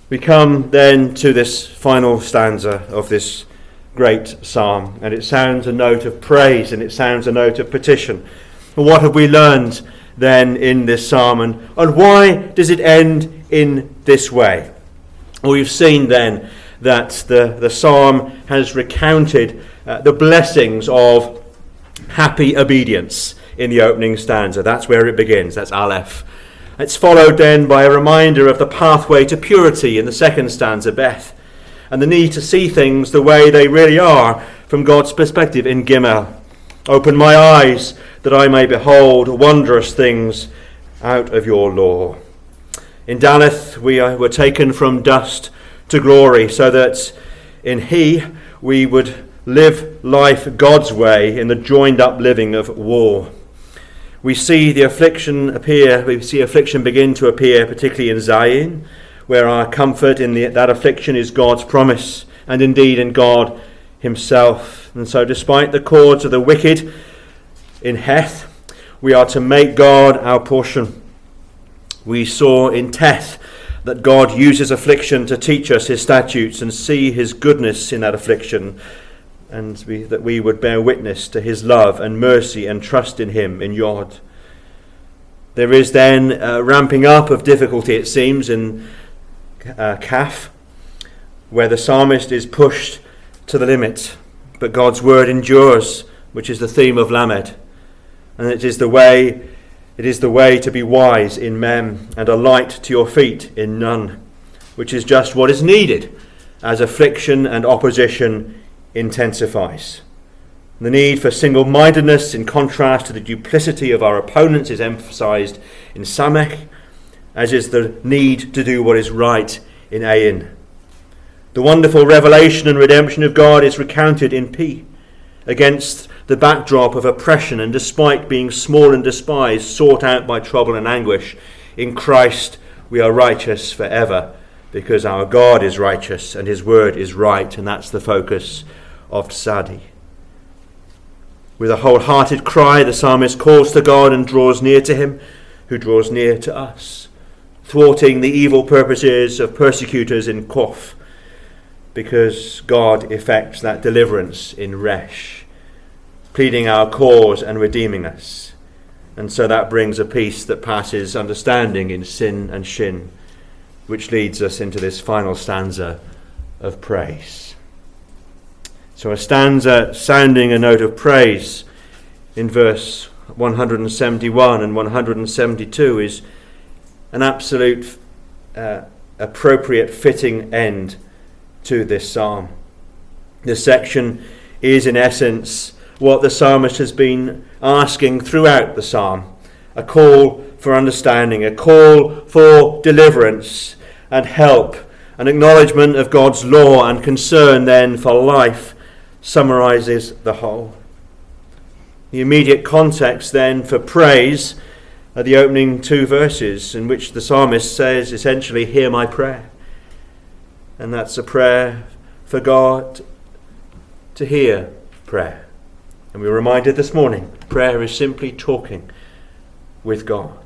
We come then to this final stanza of this great psalm, and it sounds a note of praise and it sounds a note of petition. And what have we learned then in this psalm, and why does it end in this way? Well, we've seen then that the psalm has recounted the blessings of happy obedience in the opening stanza. That's where it begins. That's Aleph. It's followed then by a reminder of the pathway to purity in the second stanza, Beth, and the need to see things the way they really are from God's perspective in Gimel. Open my eyes that I may behold wondrous things out of your law. In Daleth we were taken from dust to glory, so that in He we would live life God's way in the joined up living of war. We see the affliction begin to appear, particularly in Zion, where our comfort in that affliction is God's promise, and indeed in God himself. And so despite the cords of the wicked in Heth, we are to make God our portion. We saw in Teth that God uses affliction to teach us his statutes and see his goodness in that affliction, and that we would bear witness to his love and mercy and trust in him in Yod. There is then a ramping up of difficulty, it seems, in Kaf, where the psalmist is pushed to the limit, but God's word endures, which is the theme of Lamed. And it is the way to be wise in Mem, and a light to your feet in Nun, which is just what is needed as affliction and opposition intensifies. The need for single-mindedness in contrast to the duplicity of our opponents is emphasized in Samech, as is the need to do what is right in Ayin. The wonderful revelation and redemption of God is recounted in P, against the backdrop of oppression, and despite being small and despised, sought out by trouble and anguish, in Christ we are righteous forever, because our God is righteous and his word is right, and that's the focus of Tzadi. With a wholehearted cry, the psalmist calls to God and draws near to him, who draws near to us, thwarting the evil purposes of persecutors in Kof, because God effects that deliverance in Resh, pleading our cause and redeeming us. And so that brings a peace that passes understanding in Sin and Shin, which leads us into this final stanza of praise. So a stanza sounding a note of praise in verse 171 and 172 is an absolute appropriate fitting end to this psalm. This section is in essence what the psalmist has been asking throughout the psalm, a call for understanding, a call for deliverance and help, an acknowledgement of God's law and concern then for life summarizes the whole. The immediate context then for praise are the opening two verses, in which the psalmist says essentially, hear my prayer. And that's a prayer for God to hear prayer. And we were reminded this morning, prayer is simply talking with God.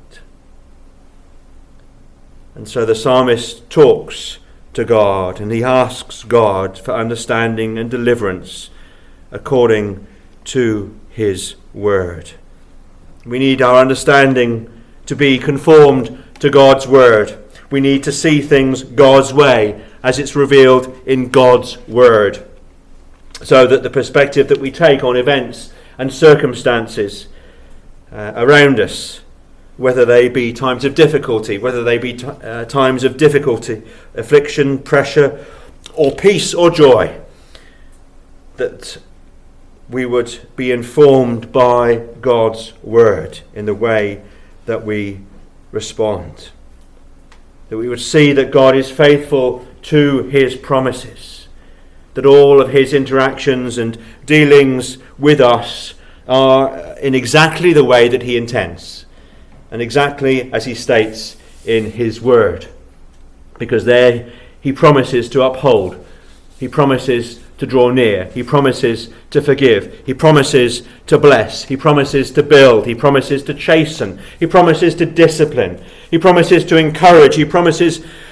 And so the psalmist talks to God, and he asks God for understanding and deliverance according to his word. We need our understanding to be conformed to God's word. We need to see things God's way as it's revealed in God's word, so that the perspective that we take on events and circumstances around us, whether they be times of difficulty, whether they be times of difficulty, affliction, pressure, or peace or joy, that we would be informed by God's word in the way that we respond. That we would see that God is faithful to his promises, that all of his interactions and dealings with us are in exactly the way that he intends, and exactly as he states in his word. Because there he promises to uphold, he promises to draw near, he promises to forgive, he promises to bless, he promises to build, he promises to chasten, he promises to discipline, he promises to encourage, he promises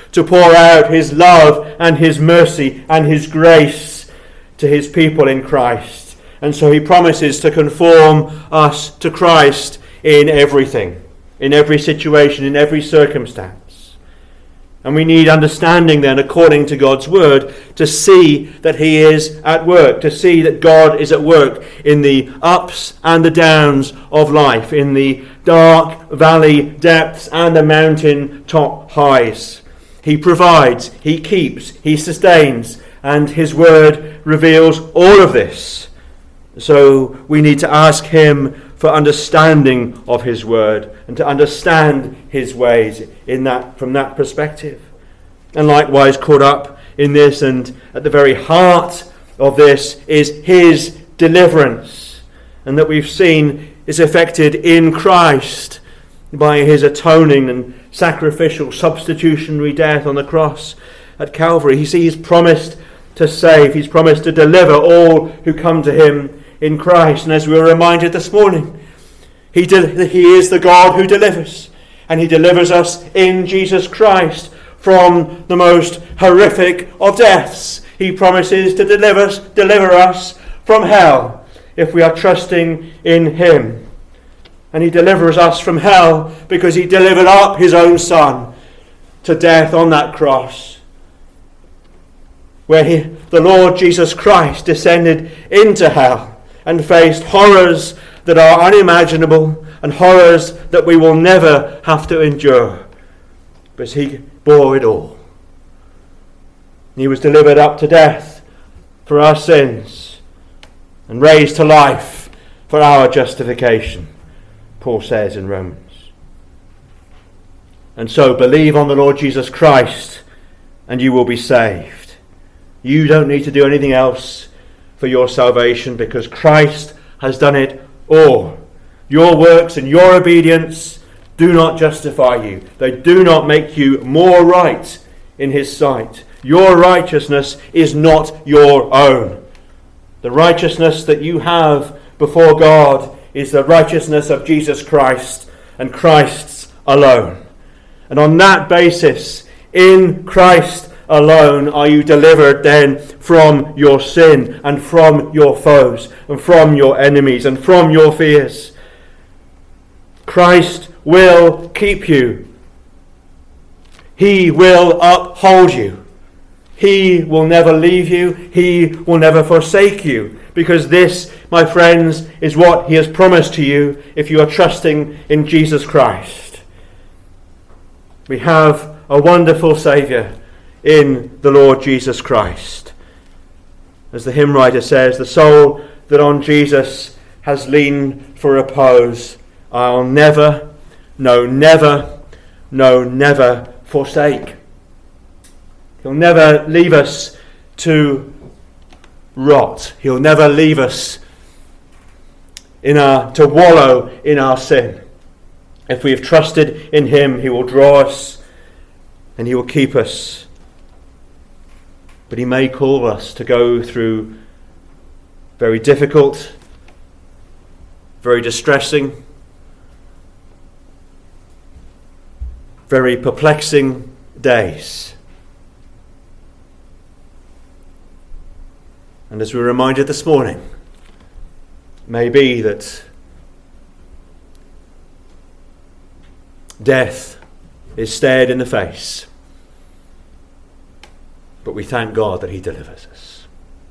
to pour out his love and his mercy and his grace to his people in Christ. And so he promises to conform us to Christ in everything, in every situation, in every circumstance. And we need understanding then, according to God's word, to see that he is at work, to see that God is at work in the ups and the downs of life, in the dark valley depths and the mountain top highs. He provides, he keeps, he sustains, and his word reveals all of this. So we need to ask him for understanding of his word and to understand his ways from that perspective. And likewise, caught up in this and at the very heart of this is his deliverance, and that we've seen is effected in Christ by his atoning and sacrificial substitutionary death on the cross at Calvary. He's promised to save, he's promised to deliver all who come to him in Christ. And as we were reminded this morning, he is the God who delivers, and he delivers us in Jesus Christ from the most horrific of deaths. He promises to deliver us from hell if we are trusting in him. And he delivers us from hell because he delivered up his own Son to death on that cross, where the Lord Jesus Christ descended into hell and faced horrors that are unimaginable and horrors that we will never have to endure. But he bore it all. He was delivered up to death for our sins and raised to life for our justification, Paul says in Romans. And so believe on the Lord Jesus Christ and you will be saved. You don't need to do anything else for your salvation because Christ has done it all. Your works and your obedience do not justify you. They do not make you more right in his sight. Your righteousness is not your own. The righteousness that you have before God is the righteousness of Jesus Christ and Christ's alone. And on that basis, in Christ alone, are you delivered then from your sin and from your foes and from your enemies and from your fears. Christ will keep you. He will uphold you. He will never leave you. He will never forsake you. Because this, my friends, is what he has promised to you if you are trusting in Jesus Christ. We have a wonderful Saviour in the Lord Jesus Christ. As the hymn writer says, the soul that on Jesus has leaned for repose, I'll never, no never, no never forsake. He'll never leave us to rot. He'll never leave us to wallow in our sin. If we have trusted in him, he will draw us and he will keep us. But he may call us to go through very difficult, very distressing, very perplexing days. And as we were reminded this morning, it may be that death is stared in the face. But we thank God that he delivers us.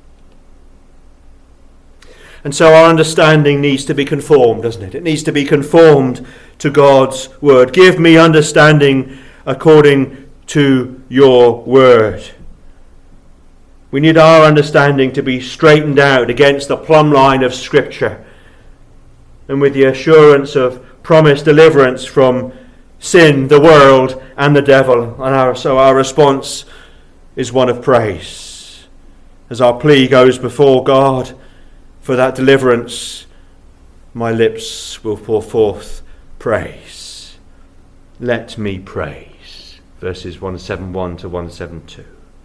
And so our understanding needs to be conformed, doesn't it? It needs to be conformed to God's word. Give me understanding according to your word. We need our understanding to be straightened out against the plumb line of Scripture and with the assurance of promised deliverance from sin, the world, and the devil. And so our response is one of praise. As our plea goes before God for that deliverance, my lips will pour forth praise. Let me praise. Verses 171 to 172.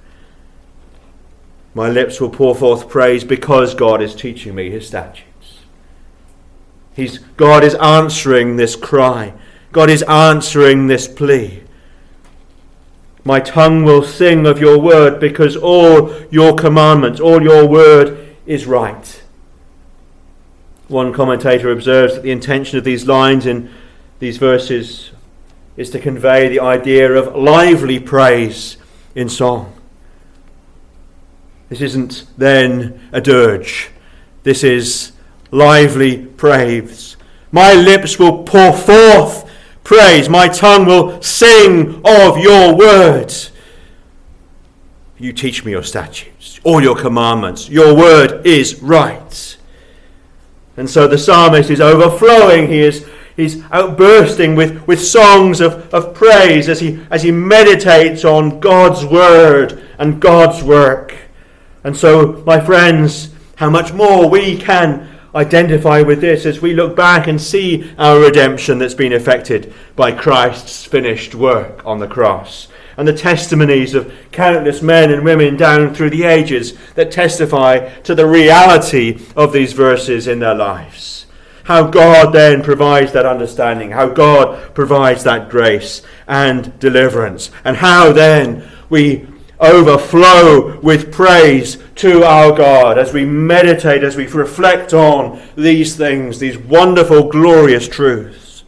My lips will pour forth praise because God is teaching me his statutes. God is answering this cry. God is answering this plea. My tongue will sing of your word, because all your commandments, all your word is right. One commentator observes that the intention of these lines in these verses is to convey the idea of lively praise in song. This isn't then a dirge. This is lively praise. My lips will pour forth praise. My tongue will sing of your words. You teach me your statutes, all your commandments. Your word is right. And so the psalmist is overflowing. He's outbursting with songs of praise as he meditates on God's word and God's work. And so, my friends, how much more we can identify with this as we look back and see our redemption that's been effected by Christ's finished work on the cross, and the testimonies of countless men and women down through the ages that testify to the reality of these verses in their lives. How God then provides that understanding, how God provides that grace and deliverance, and how then we overflow with praise to our God as we meditate, as we reflect on these things, these wonderful, glorious truths.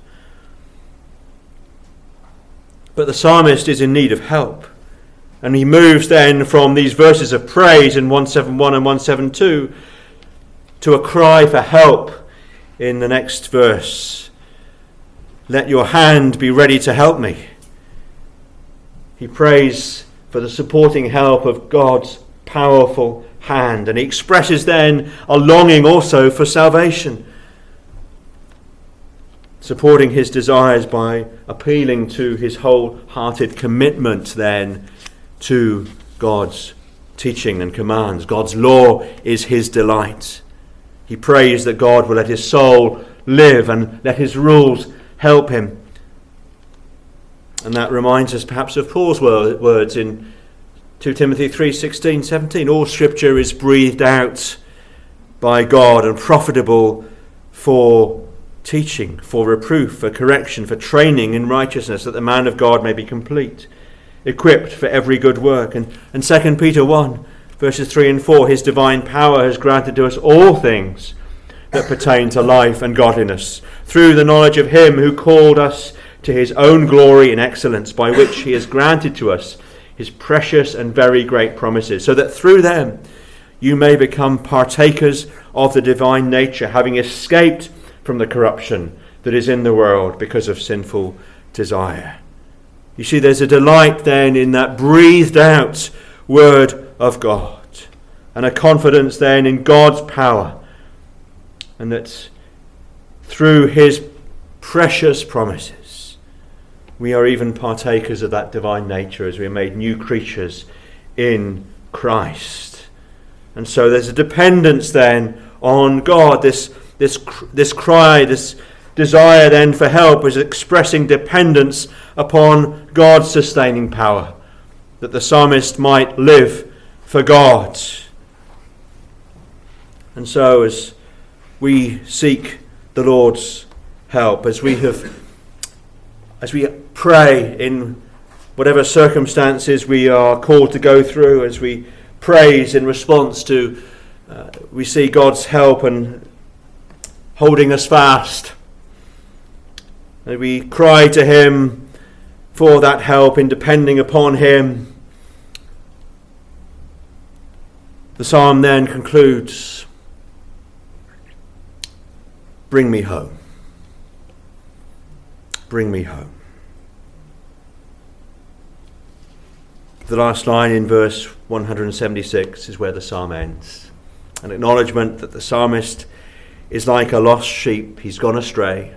But the psalmist is in need of help. And he moves then from these verses of praise in 171 and 172 to a cry for help in the next verse. Let your hand be ready to help me. He prays for the supporting help of God's powerful hand. And he expresses then a longing also for salvation, supporting his desires by appealing to his wholehearted commitment then to God's teaching and commands. God's law is his delight. He prays that God will let his soul live and let his rules help him. And that reminds us perhaps of Paul's words in 2 Timothy 3:16, 17. All scripture is breathed out by God and profitable for teaching, for reproof, for correction, for training in righteousness, that the man of God may be complete, equipped for every good work. And 2 Peter 1, verses 3 and 4, his divine power has granted to us all things that pertain to life and godliness, through the knowledge of him who called us to his own glory and excellence, by which he has granted to us his precious and very great promises, so that through them you may become partakers of the divine nature, having escaped from the corruption that is in the world because of sinful desire. You see, there's a delight then in that breathed out word of God, and a confidence then in God's power, and that through his precious promises we are even partakers of that divine nature as we are made new creatures in Christ. And so there's a dependence then on God. This cry, this desire then for help is expressing dependence upon God's sustaining power, that the psalmist might live for God. And so as we seek the Lord's help, as we pray in whatever circumstances we are called to go through, as we praise in response to, we see God's help and holding us fast. And we cry to him for that help in depending upon him. The psalm then concludes, bring me home. Bring me home. The last line in verse 176 is where the psalm ends. An acknowledgement that the psalmist is like a lost sheep. He's gone astray.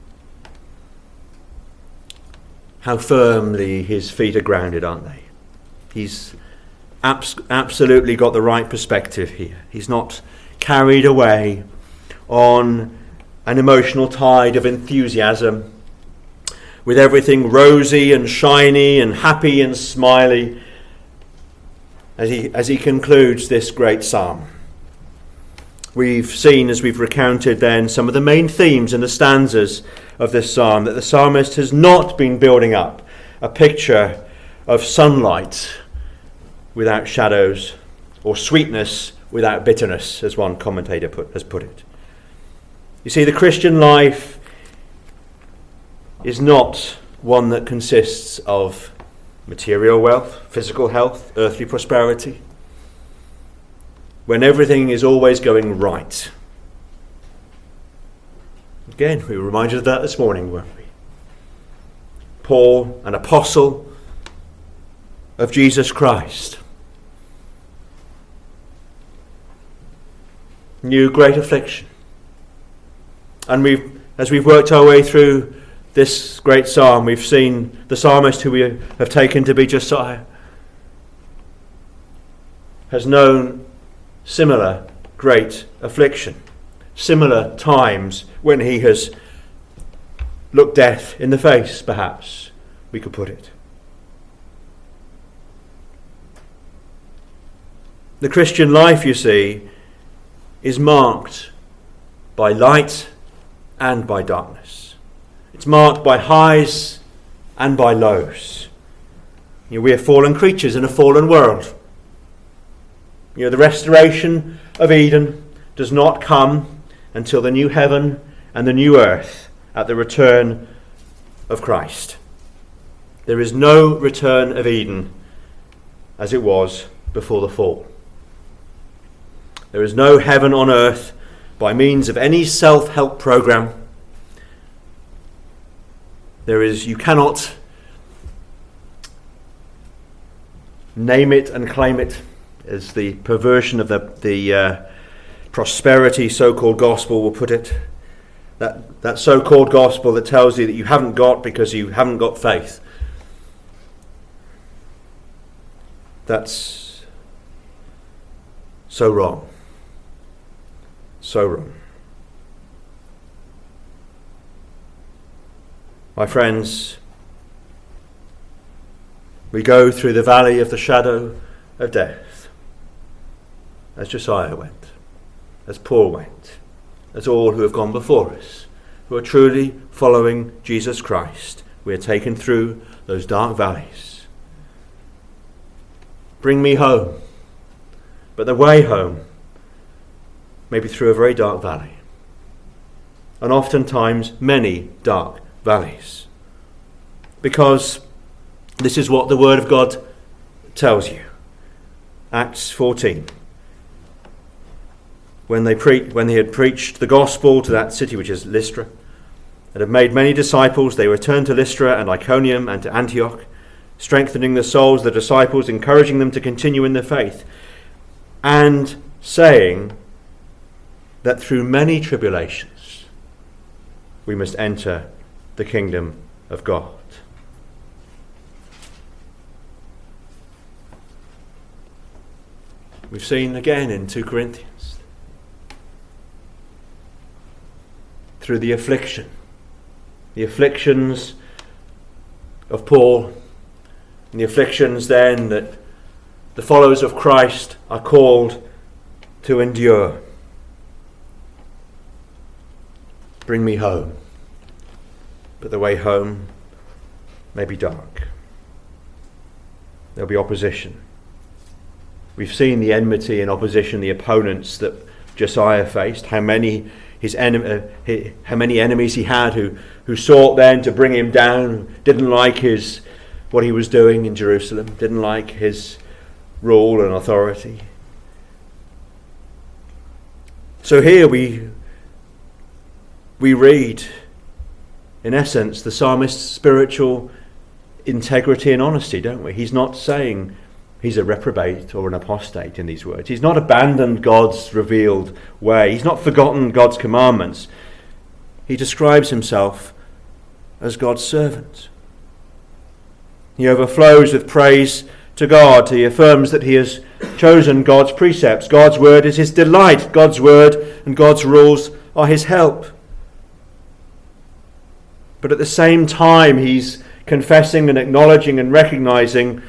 How firmly his feet are grounded, aren't they? He's absolutely got the right perspective here. He's not carried away on an emotional tide of enthusiasm, with everything rosy and shiny and happy and smiley, as he concludes this great psalm. We've seen, as we've recounted then, some of the main themes in the stanzas of this psalm, that the psalmist has not been building up a picture of sunlight without shadows, or sweetness without bitterness, as one commentator has put it. You see, the Christian life is not one that consists of material wealth, physical health, earthly prosperity, when everything is always going right. Again, we were reminded of that this morning, weren't we? Paul, an apostle of Jesus Christ, knew great affliction. And as we've worked our way through this great psalm, we've seen the psalmist, who we have taken to be Josiah, has known similar great affliction, similar times when he has looked death in the face, perhaps we could put it. The Christian life, you see, is marked by light and by darkness. It's marked by highs and by lows. We are fallen creatures in a fallen world. The restoration of Eden does not come until the new heaven and the new earth at the return of Christ. There is no return of Eden as it was before the fall. There is no heaven on earth by means of any self-help program. You cannot name it and claim it, as the perversion of the prosperity so-called gospel will put it. That so-called gospel that tells you that you haven't got because you haven't got faith. That's so wrong. So wrong. My friends, we go through the valley of the shadow of death, as Josiah went, as Paul went, as all who have gone before us, who are truly following Jesus Christ. We are taken through those dark valleys. Bring me home. But the way home may be through a very dark valley, and oftentimes many dark valleys, because this is what the Word of God tells you. Acts 14. When they had preached the gospel to that city, which is Lystra, and had made many disciples, they returned to Lystra and Iconium and to Antioch, strengthening the souls of the disciples, encouraging them to continue in the faith, and saying that through many tribulations we must enter the kingdom of God. We've seen again in 2 Corinthians, through the afflictions of Paul, and the afflictions then that the followers of Christ are called to endure. Bring me home. But the way home may be dark. There'll be opposition. We've seen the enmity and opposition, the opponents that Josiah faced, how many enemies he had who sought then to bring him down, didn't like what he was doing in Jerusalem, didn't like his rule and authority. So here we read, in essence, the psalmist's spiritual integrity and honesty, don't we? He's not saying he's a reprobate or an apostate in these words. He's not abandoned God's revealed way. He's not forgotten God's commandments. He describes himself as God's servant. He overflows with praise to God. He affirms that he has chosen God's precepts. God's word is his delight. God's word and God's rules are his help. But at the same time, he's confessing and acknowledging and recognizing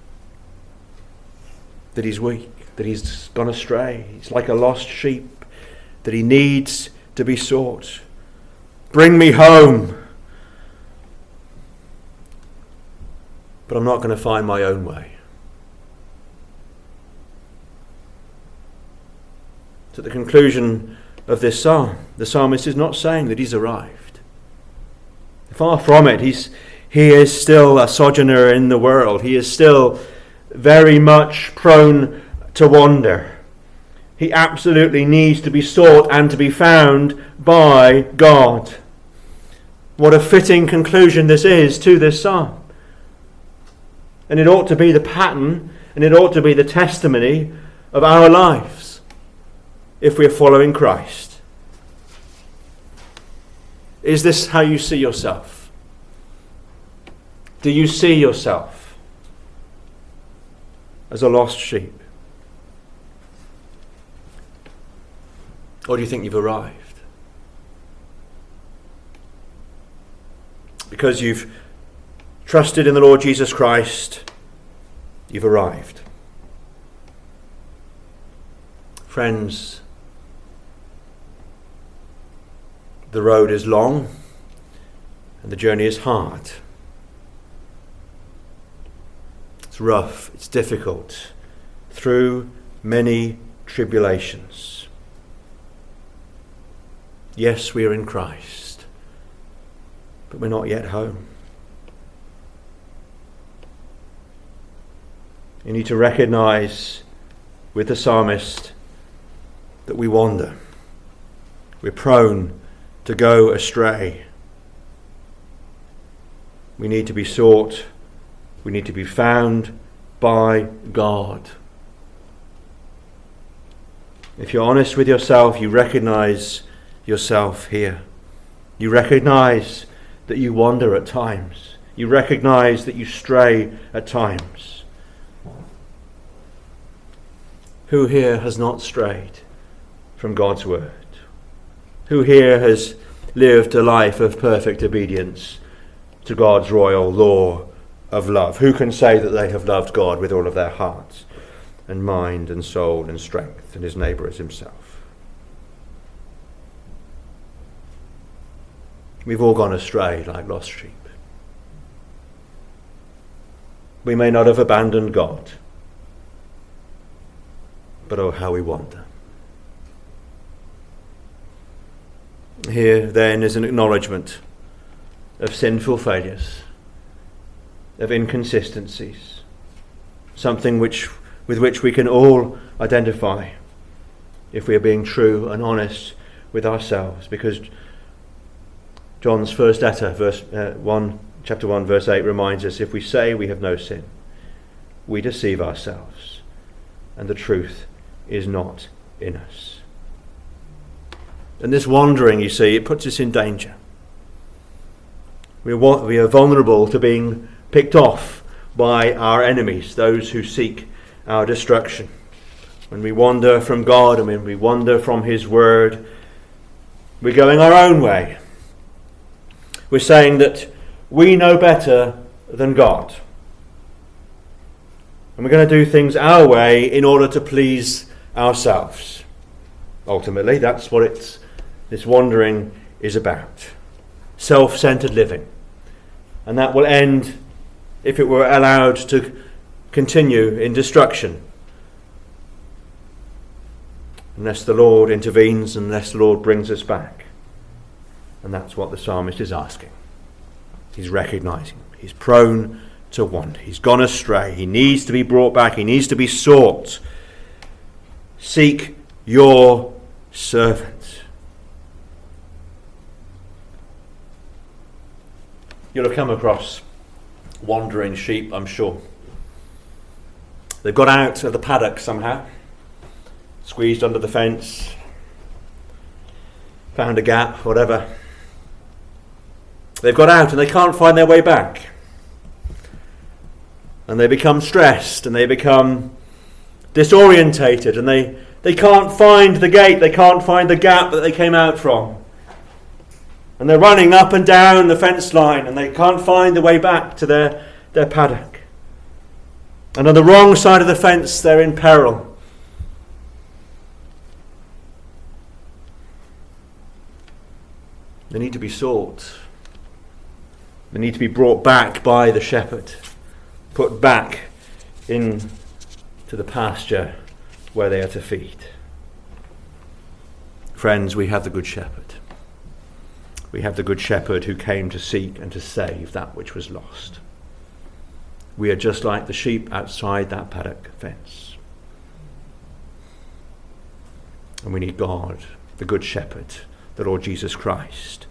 that he's weak, that he's gone astray. He's like a lost sheep, that he needs to be sought. Bring me home. but I'm not going to find my own way. So at the conclusion of this psalm, the psalmist is not saying that he's arrived. Far from it. He is still a sojourner in the world. He is still very much prone to wander. He absolutely needs to be sought and to be found by God. What a fitting conclusion this is to this psalm. And it ought to be the pattern, and it ought to be the testimony of our lives if we are following Christ. Is this how you see yourself? Do you see yourself as a lost sheep? Or do you think you've arrived? Because you've trusted in the Lord Jesus Christ, you've arrived. Friends, the road is long and the journey is hard. It's rough, it's difficult, through many tribulations. Yes, we are in Christ, but we're not yet home. You need to recognize with the psalmist that we wander. We're prone to go astray. We need to be sought. We need to be found by God. If you're honest with yourself, you recognize yourself here. You recognize that you wander at times. You recognize that you stray at times. Who here has not strayed from God's word? Who here has lived a life of perfect obedience to God's royal law of love? Who can say that they have loved God with all of their hearts and mind and soul and strength, and his neighbour as himself? We've all gone astray like lost sheep. We may not have abandoned God, but oh, how we wander. Here then is an acknowledgement of sinful failures, of inconsistencies, something with which we can all identify if we are being true and honest with ourselves, because John's first letter, chapter 1, verse 8 reminds us, if we say we have no sin, we deceive ourselves, and the truth is not in us. And this wandering, you see, it puts us in danger. We are vulnerable to being picked off by our enemies, those who seek our destruction. When we wander from God and when we wander from his word, we're going our own way. We're saying that we know better than God. And we're going to do things our way in order to please ourselves. Ultimately, that's what this wandering is about. Self-centered living. And that will end, if it were allowed to continue, in destruction. Unless the Lord intervenes, unless the Lord brings us back. And that's what the psalmist is asking. He's recognizing he's prone to wander. He's gone astray. He needs to be brought back. He needs to be sought. Seek your servant. You'll have come across wandering sheep, I'm sure. They've got out of the paddock somehow, squeezed under the fence, found a gap, whatever. They've got out and they can't find their way back. And they become stressed and they become disorientated and they can't find the gate, they can't find the gap that they came out from. And they're running up and down the fence line and they can't find the way back to their paddock. And on the wrong side of the fence, they're in peril. They need to be sought. They need to be brought back by the shepherd. put back into the pasture where they are to feed. Friends, we have the Good Shepherd. We have the Good Shepherd who came to seek and to save that which was lost. We are just like the sheep outside that paddock fence. And we need God, the Good Shepherd, the Lord Jesus Christ,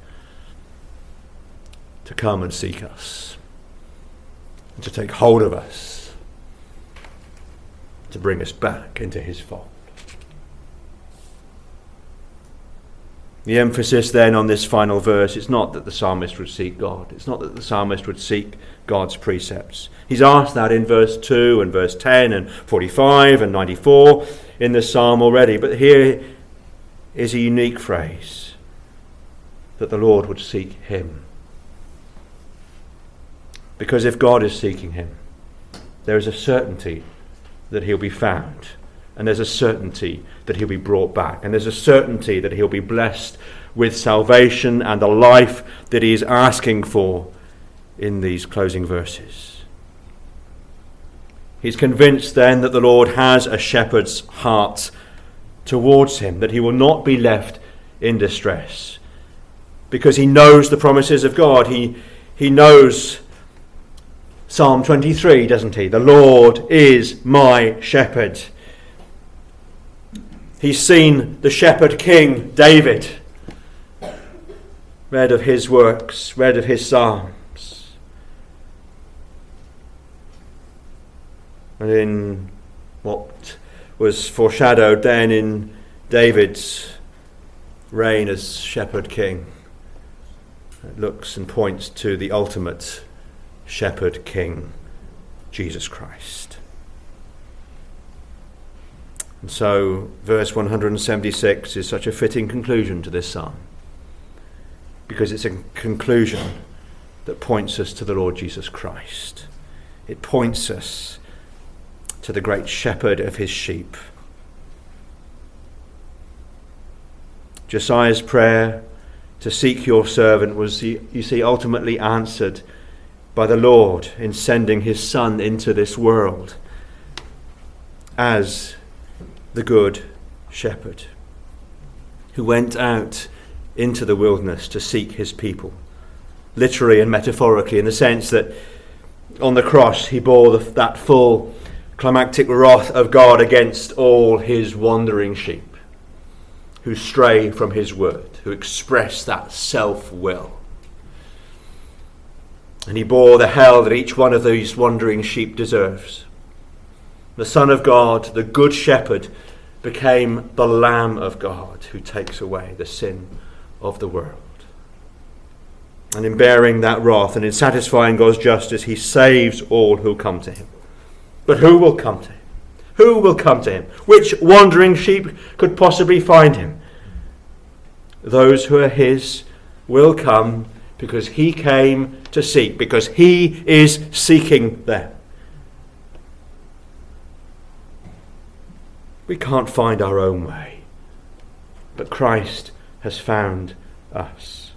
to come and seek us, and to take hold of us, to bring us back into his fold. The emphasis then on this final verse, it's not that the psalmist would seek God. It's not that the psalmist would seek God's precepts. He's asked that in verse 2 and verse 10 and 45 and 94 in the psalm already. But here is a unique phrase, that the Lord would seek him. Because if God is seeking him, there is a certainty that he'll be found. And there's a certainty that he'll be brought back. And there's a certainty that he'll be blessed with salvation and the life that he is asking for in these closing verses. He's convinced then that the Lord has a shepherd's heart towards him, that he will not be left in distress. Because he knows the promises of God. He knows Psalm 23, doesn't he? The Lord is my shepherd. He's seen the shepherd king David, read of his works, read of his psalms. And in what was foreshadowed then in David's reign as shepherd king, it looks and points to the ultimate shepherd king, Jesus Christ. And so verse 176 is such a fitting conclusion to this psalm, because it's a conclusion that points us to the Lord Jesus Christ. It points us to the great shepherd of his sheep. Josiah's prayer to seek your servant was, you see, ultimately answered by the Lord in sending his Son into this world as the good shepherd who went out into the wilderness to seek his people, literally and metaphorically, in the sense that on the cross he bore that full climactic wrath of God against all his wandering sheep who stray from his word, who express that self-will. And he bore the hell that each one of these wandering sheep deserves. The Son of God, the Good Shepherd, became the Lamb of God who takes away the sin of the world. And in bearing that wrath and in satisfying God's justice, he saves all who come to him. But who will come to him? Who will come to him? Which wandering sheep could possibly find him? Those who are his will come because he came to seek, because he is seeking them. We can't find our own way, but Christ has found us.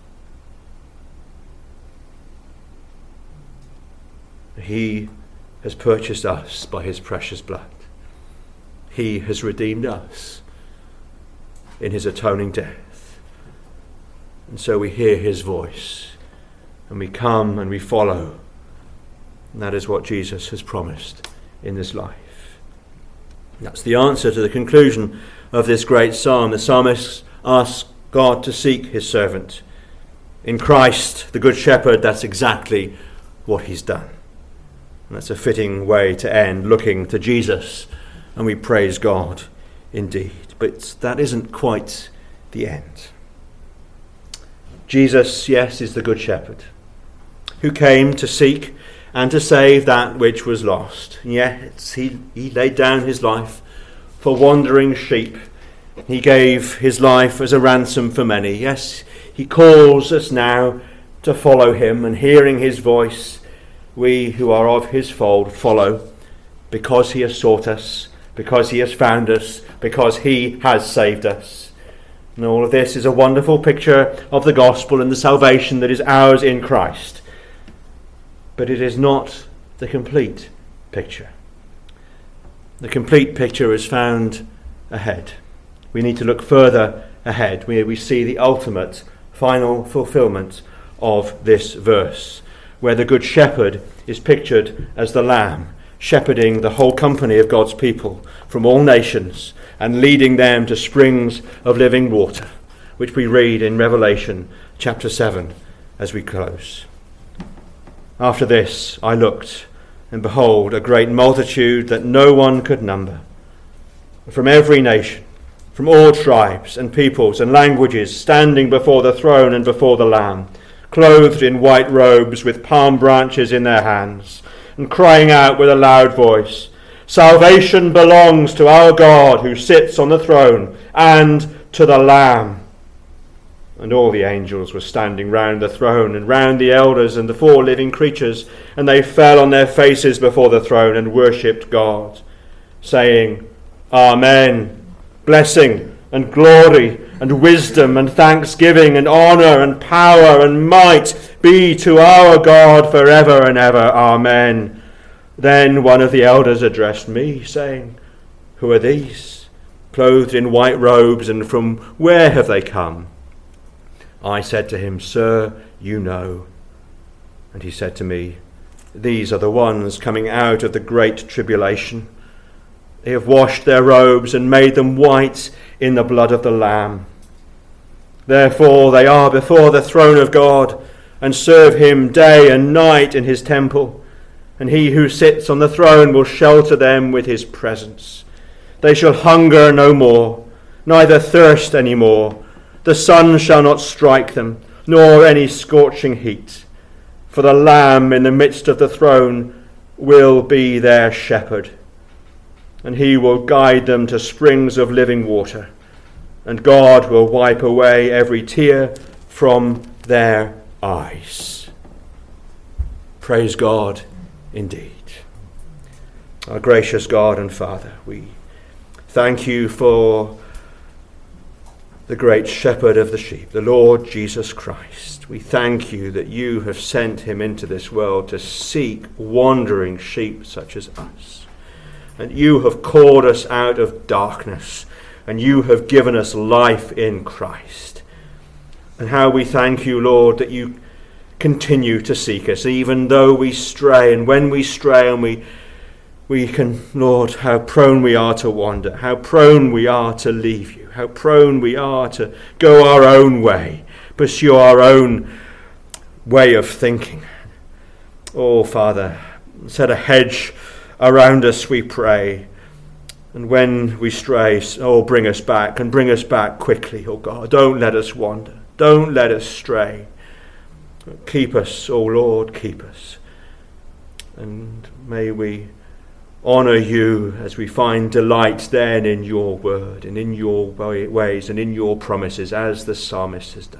He has purchased us by his precious blood. He has redeemed us in his atoning death. And so we hear his voice, and we come and we follow. And that is what Jesus has promised in this life. That's the answer to the conclusion of this great psalm. The psalmist asks God to seek his servant. In Christ, the Good Shepherd, that's exactly what he's done. And that's a fitting way to end, looking to Jesus, and we praise God indeed. But that isn't quite the end. Jesus, yes, is the Good Shepherd who came to seek and to save that which was lost. Yes, he laid down his life for wandering sheep. He gave his life as a ransom for many. Yes, he calls us now to follow him, and hearing his voice, we who are of his fold follow, because he has sought us, because he has found us, because he has saved us. And all of this is a wonderful picture of the gospel and the salvation that is ours in Christ. But it is not the complete picture. The complete picture is found ahead. We need to look further ahead, where we see the ultimate, final fulfillment of this verse, where the Good Shepherd is pictured as the Lamb, shepherding the whole company of God's people from all nations and leading them to springs of living water, which we read in Revelation chapter 7 as we close. After this I looked, and behold, a great multitude that no one could number, from every nation, from all tribes and peoples and languages, standing before the throne and before the Lamb, clothed in white robes with palm branches in their hands, and crying out with a loud voice, "Salvation belongs to our God who sits on the throne and to the Lamb." And all the angels were standing round the throne and round the elders and the 4 living creatures, and they fell on their faces before the throne and worshipped God, saying, "Amen. Blessing and glory and wisdom and thanksgiving and honour and power and might be to our God forever and ever. Amen." Then one of the elders addressed me, saying, "Who are these, clothed in white robes, and from where have they come?" I said to him, "Sir, you know." And he said to me, "These are the ones coming out of the great tribulation. They have washed their robes and made them white in the blood of the Lamb. Therefore they are before the throne of God and serve him day and night in his temple. And he who sits on the throne will shelter them with his presence. They shall hunger no more, neither thirst any more. The sun shall not strike them, nor any scorching heat. For the Lamb in the midst of the throne will be their shepherd. And he will guide them to springs of living water. And God will wipe away every tear from their eyes." Praise God indeed. Our gracious God and Father, we thank you for the great shepherd of the sheep, the Lord Jesus Christ. We thank you that you have sent him into this world to seek wandering sheep such as us. And you have called us out of darkness, and you have given us life in Christ. And how we thank you, Lord, that you continue to seek us, even though we stray. And when we stray and we can, Lord, how prone we are to wander, how prone we are to leave you, how prone we are to go our own way, pursue our own way of thinking. Oh, Father, set a hedge around us, we pray. And when we stray, oh, bring us back, and bring us back quickly, oh God. Don't let us wander. Don't let us stray. Keep us, oh Lord, keep us. And may we honour you as we find delight then in your word and in your ways and in your promises, as the psalmist has done.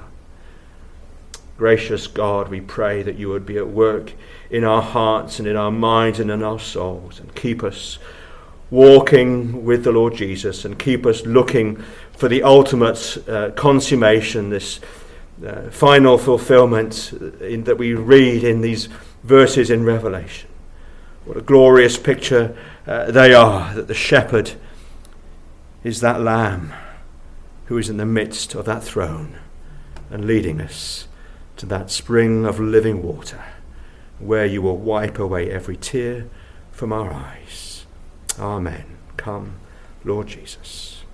Gracious God, we pray that you would be at work in our hearts and in our minds and in our souls, and keep us walking with the Lord Jesus, and keep us looking for the ultimate consummation, this final fulfillment that we read in these verses in Revelation. What a glorious picture they are, that the shepherd is that Lamb who is in the midst of that throne and leading us to that spring of living water, where you will wipe away every tear from our eyes. Amen. Come, Lord Jesus.